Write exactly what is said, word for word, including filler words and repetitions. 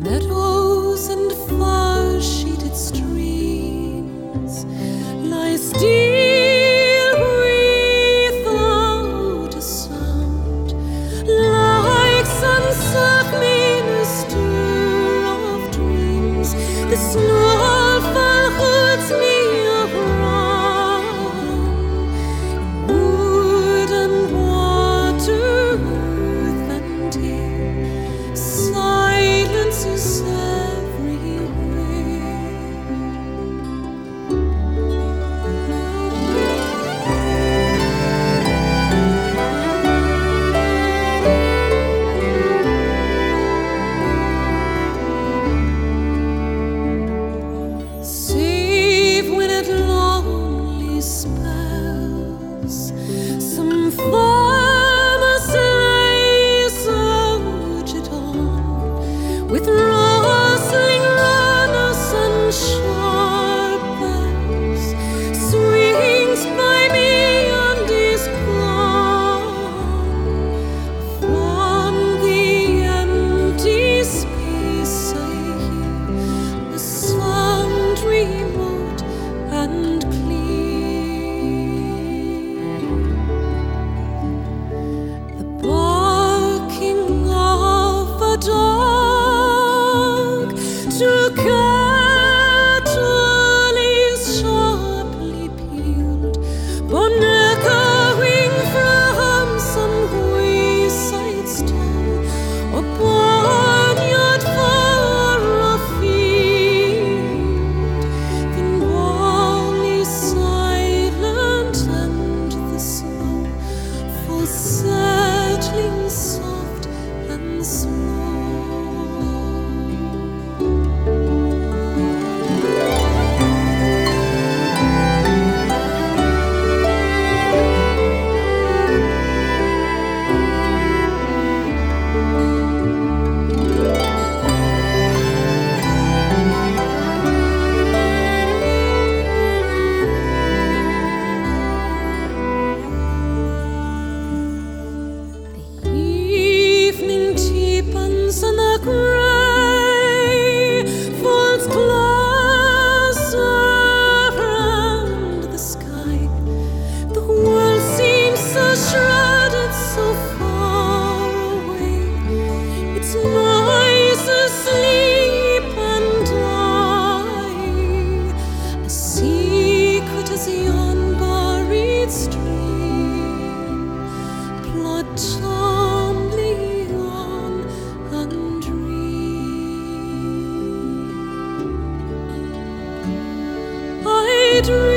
Meadows and far-sheeted streams lie still without a sound, like some soft minister of dreams. The snowfall holds me around in wood and water, earth and air. Silence is save when at lonely spells some farmer's lays urged on with rustling runners and sharp bells, swings by me and is gone from the empty space. I hear a sound remote and clear, the barking of a dog to cattle is sharply pealed, bone echoing from some wayside stall or barnyard far afield. Then all is silent and the snow falls settling soft and slow. Evening deepens and the grey falls closer and the sky, the world seems so shrouded, so far away. Its noise asleep and I, as secret as yon buried stream, plod tumbling on and dream. I dream